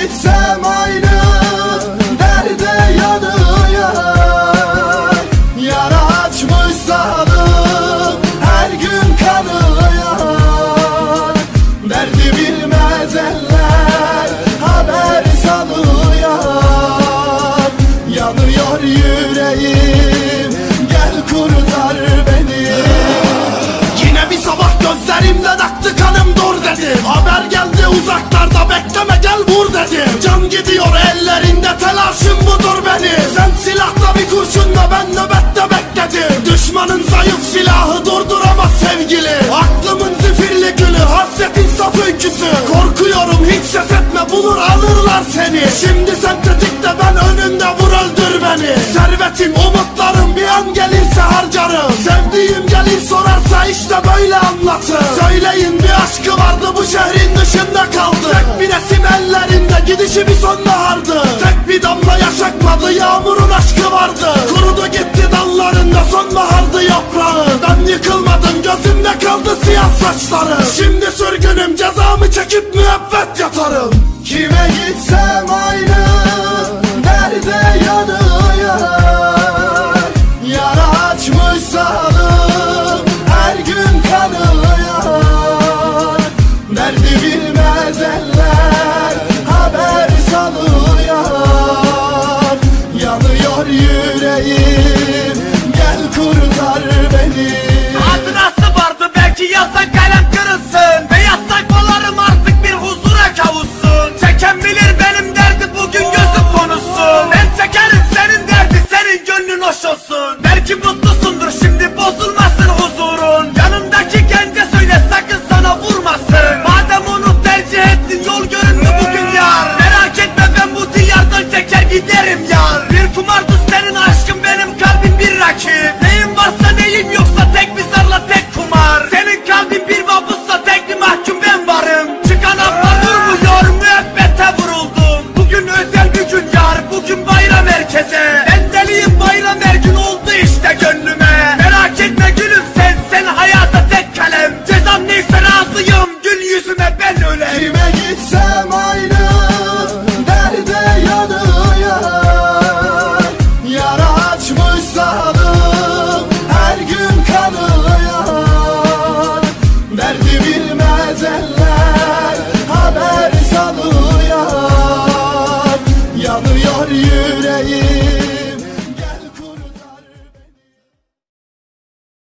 gitsem aynı derde yanıyor. Yara açmış zalim her gün kanıyor. Derdi bilmez eller haber salıyor. Yanıyor yüreğim, gel kurtar beni. Yine bir sabah gözlerimden aktı kanım, dur dedim. Haber geldi uzaklarda, bekleme gel vur dedim. Can gidiyor ellerinde, telaşım budur benim. Sen silahla bir kurşunla, ben nöbette bekledim. Düşmanın zayıf silahı durduramaz sevgili. Aklımın zifirli gülü, hasretin saf öyküsü. Korkuyorum hiç ses etme, bulur alırlar seni. Şimdi sen tetikte, ben önünde, vur öldür beni. Servetim umutlarım bir an gelirse harcarım. Sevdiğim gelir sorarsa işte böyle anlatır. Söyleyin bir aşkı vardı, bu şehrin dışında kaldı. Tek bir resim ellerinde, gidişi bir sonbahardı. Tek bir damla yaş akmadı, yağmurun aşkı vardı. Kurudu gitti dallarında, sonbahardı yaprağı. Ben yıkılmadım, gözümde kaldı siyah saçları. Şimdi sürgünüm, cezamı çekip müebbet yatarım. Kime gitsem aynı derde yanıyor. Yara açmış zalim her gün kanıyor. Derdi bilmez eller haber salıyor. Yanıyor yüreğim, gel kurtar beni. Hatırası vardı, belki yazsak kalem kırılsın. Beyaz sayfalarım artık bir huzura kavuşsun. Çeken bilir benim derdi, bugün gözüm konuşsun. Ben çekerim senin derdi, senin gönlün hoş olsun. Belki mutlusundur şimdi, bozulmasın huzurun. Yanındaki gence söyle sakın sana vurmasın. Madem onu tercih ettin, yol göründü bugün yar. Merak etme, ben bu diyardan çeker giderim yar. Bir kumardı senin aşkın, benim kalbim bir rakip. Neyim varsa neyim yoksa, tek bir zarla tek kumar. Senin kalbin bir vabussa, tek bir mahkum ben varım. Çıkan atlar vurmuyor, müebbete vuruldum. Bugün özel bir gün yar, bugün bayram herkese. Ben deliyim, bayram her gün oldu işte gönlüme. Merak etme gülüm, sen hayata tek kalem. Cezam neyse razıyım, gül yüzüme ben öyle. Kime gitsem aynı